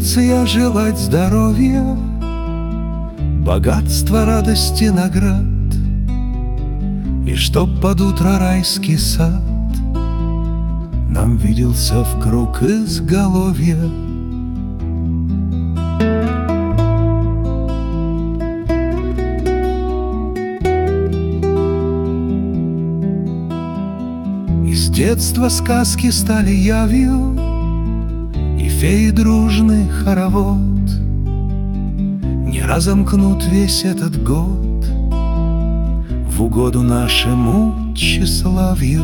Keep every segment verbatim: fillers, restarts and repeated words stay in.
традиция желать здоровья, богатства, радости, наград, и чтоб под утро райский сад нам виделся в круг изголовья. Из детства сказки стали явью, и феи дружный хоровод не разомкнут весь этот год в угоду нашему тщеславию.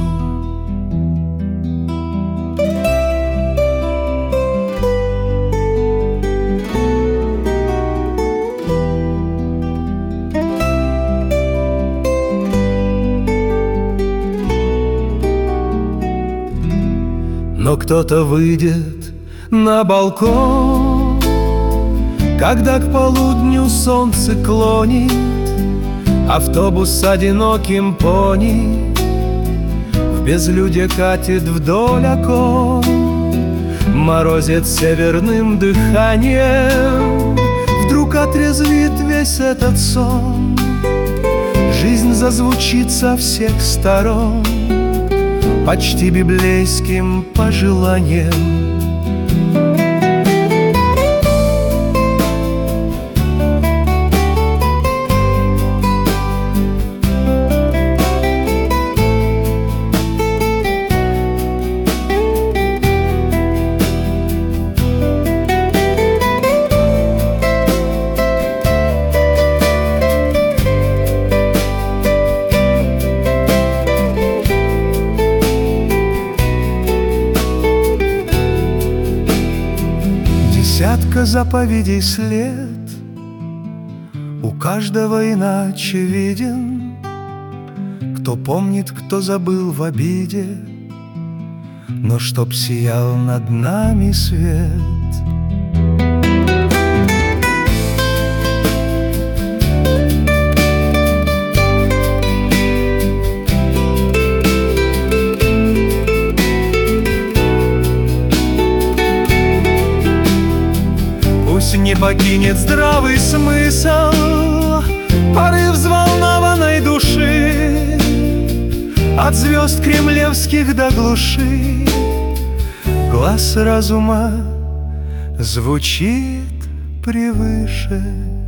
Но кто-то выйдет на балкон, когда к полудню солнце клонит автобус с одиноким пони, в безлюдье катит вдоль окон, морозит северным дыханием. Вдруг отрезвит весь этот сон, жизнь зазвучит со всех сторон почти библейским пожеланием. Десятка заповедей след, у каждого иначе виден. Кто помнит, кто забыл в обиде, но чтоб сиял над нами свет. Пусть не покинет здравый смысл порыв взволнованной души, от звезд кремлевских до глуши глас разума звучит превыше.